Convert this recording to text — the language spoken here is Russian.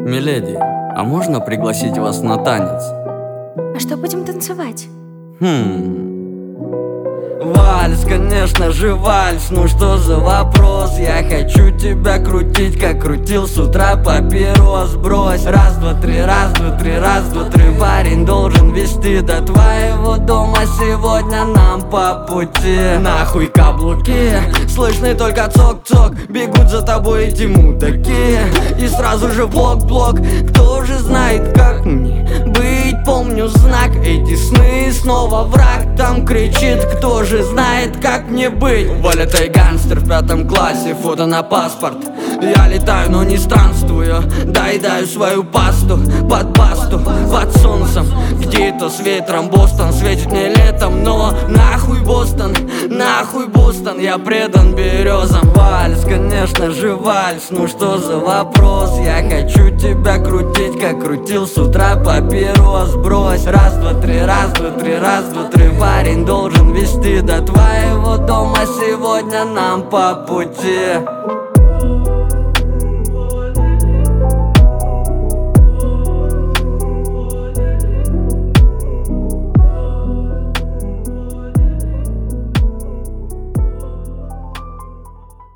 Миледи, а можно пригласить вас на танец? А что будем танцевать? Вальс, конечно же вальс, ну что за вопрос? Я хочу тебя крутить, как крутил с утра папирос. Брось, раз, два, три, раз, два, три, раз, два, три. Парень должен вести до твоего дома, сегодня нам по пути. Нахуй каблуки, слышны только цок-цок. Бегут за тобой эти мудаки, и сразу же блок-блок. Кто же знает, как мне быть? Помню знак, эти сны, снова враг там кричит. Кто же знает, как мне быть? Вылитый гангстер в 5 классе, фото на паспорт. Я летаю, но не странствую, доедаю свою пасту под басту, под солнцем. Где-то с ветром Бостон светит мне летом, но нахуй Бостон, нахуй Бостон. Я предан березам. Вальс, конечно же вальс, ну что за вопрос? Я хочу тебя крутить, как крутил с утра папирос. Брось, раз, два, три, раз, два, три, раз, два, три. Парень должен вести до твоего дома, сегодня нам по пути.